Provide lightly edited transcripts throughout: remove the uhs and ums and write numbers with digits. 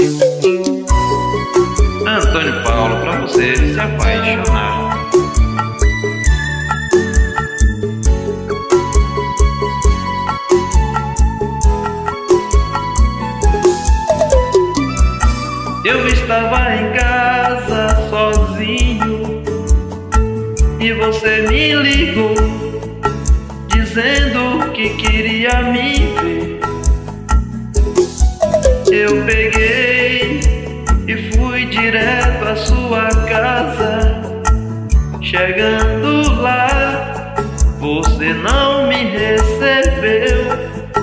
Antônio Paulo, pra você se apaixonar. Eu estava em casa sozinho e você me ligou dizendo que queria me ver. Eu peguei e fui direto à sua casa. Chegando lá, você não me recebeu.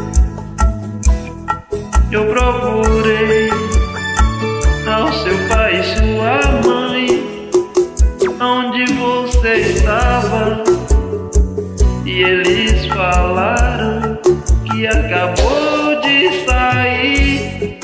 Eu procurei ao seu pai e sua mãe, onde você estava, e eles falaram que acabou de sair.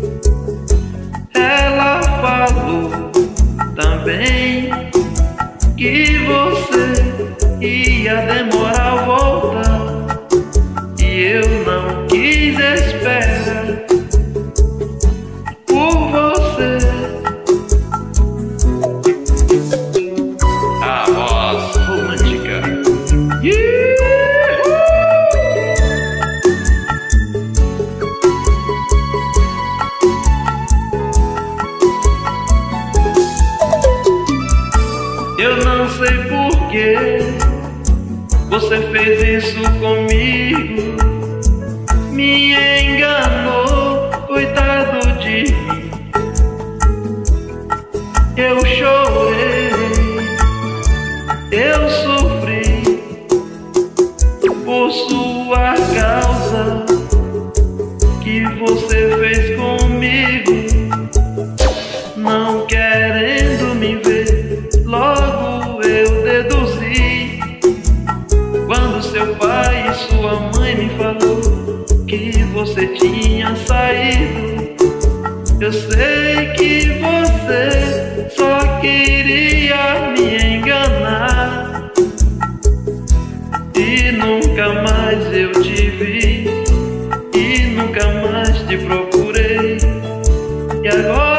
Ela falou também que você ia demorar a voltar, e eu não quis esperar por você. A voz romântica. Eu não sei por que você fez isso comigo, me enganou, coitado de mim. Eu chorei, eu sofri por sua causa. Que você fez comigo, não querendo me ver, logo eu deduzi. Quando seu pai e sua mãe me falou que você tinha saído, eu sei que você só queria me enganar, e nunca mais eu te vi, e nunca mais te procurei. E agora